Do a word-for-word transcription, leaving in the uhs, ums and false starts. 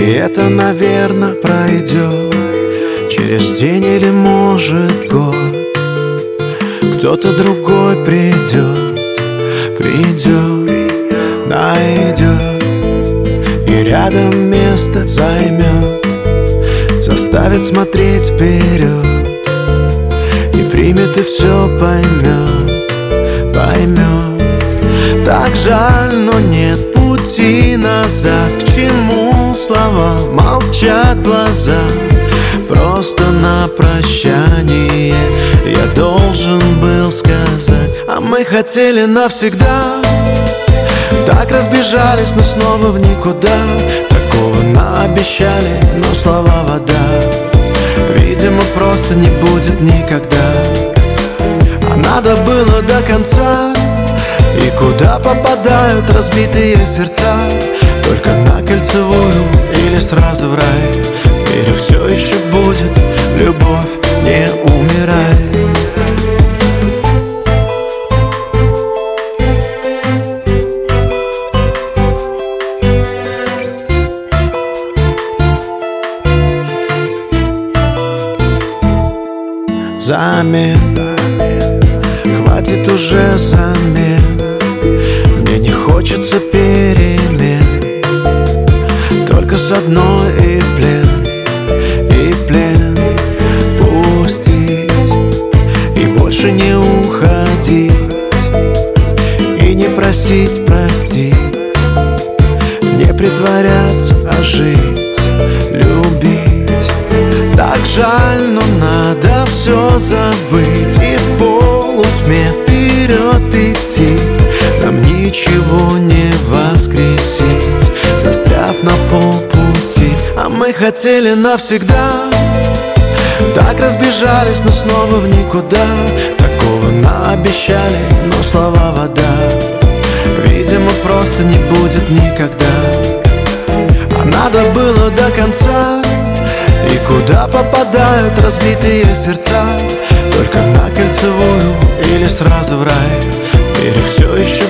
И это, наверное, пройдет через день или, может, год. Кто-то другой придет, придет, найдет и рядом место займет, заставит смотреть вперед и примет и все поймет, поймет. Так жаль, но нет пути назад. К чему слова, молчат глаза? Просто на прощание я должен был сказать: а мы хотели навсегда. Так разбежались, но снова в никуда. Такого наобещали, но слова вода. Видимо, просто не будет никогда. А надо было до конца. И куда попадают разбитые сердца? Только на кольцевую или сразу в рай? Верю, все еще будет любовь, не умирай. Замен, хватит уже замен. Мне не хочется перемен, только с одной и в плен, и в плен пустить, и больше не уходить, и не просить простить, не притворяться, а жить, любить. Так жаль, но надо все забыть и в полутьме вперед идти. Нам ничего не воскресить, застряв на полпути. А мы хотели навсегда. Так разбежались, но снова в никуда. Такого наобещали, но слова вода. Видимо, просто не будет никогда. А надо было до конца. И куда попадают разбитые сердца? Только на кольцевую или сразу в рай? Верю, все еще